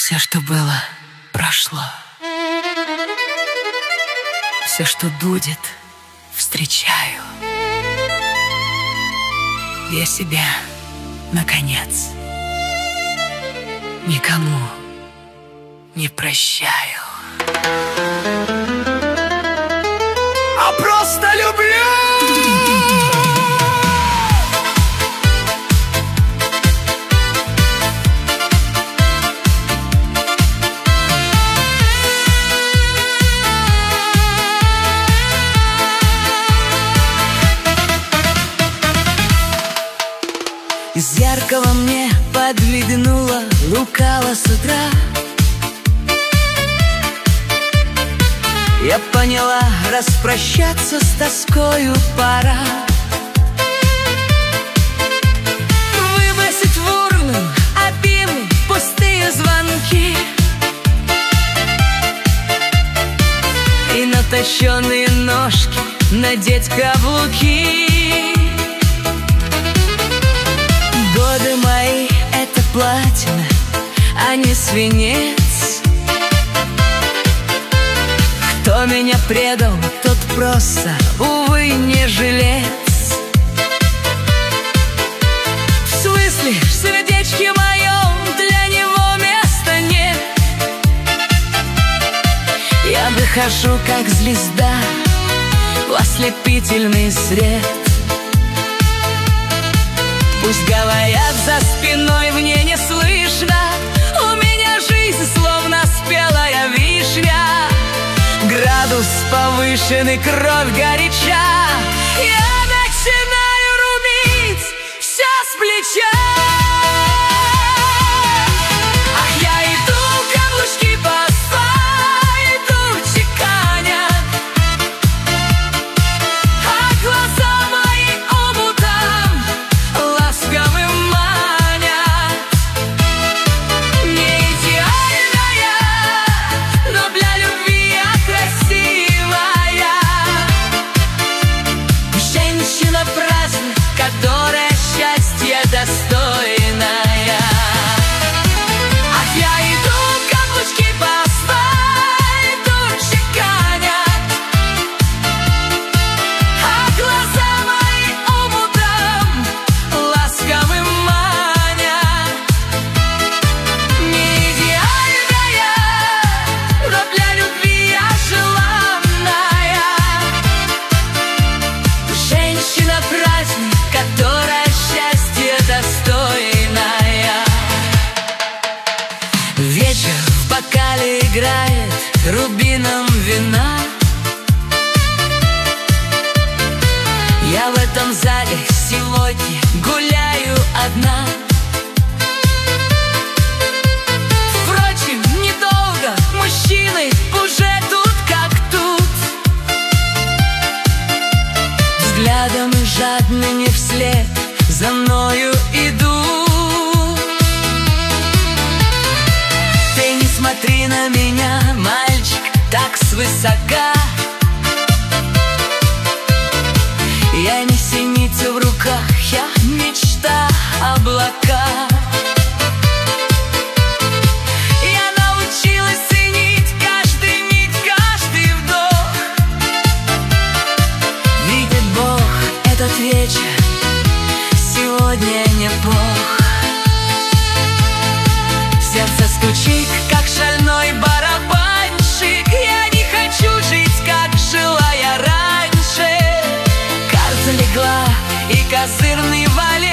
Все, что было, прошло. Все, что будет, встречаю. Я себя, наконец, никому не прощаю. А просто люблю! Из яркого мне подмигнула лукаво с утра. Я поняла, распрощаться с тоскою пора. Выбросить в урну обиды, пустые звонки и натощенные ножки надеть каблуки. Годы мои — это платина, а не свинец. Кто меня предал, тот просто, увы, не жилец. В смысле, в сердечке моем для него места нет. Я выхожу, как звезда, в ослепительный свет. Пусть говорят за спиной, мне не слышно. У меня жизнь словно спелая вишня. Градус повышенный, кровь горяча. Я начинаю рубить все с плеча. Ах, я иду, каблучки по асфальту чеканя, а глаза мои омутом ласковым манят. Не идеальная, но для любви я красивая. Женщина праздник, которая счастья достойная. Ах, я иду, каблучки по асфальту чеканя, а глаза мои омутом ласковым манят. Не идеальная, но для любви я желанная. Женщина-праздник, которая счастье достойная. Вечер в бокале играет рубином вина. Я в этом зале сегодня гуляю одна. Впрочем, недолго, мужчины уже тут как тут. Взглядом жадными вслед за мною идут. Ты не смотри на меня, мальчик, так свысока. Я не синица в руках, я мечта облака. Я научилась ценить каждый миг, каждый вдох. Видит Бог этот вечер, сегодня не Бог. Сердце стучит, как шальной барабанщик. Я не хочу жить, как жила я раньше. Карта легла, и козырный валет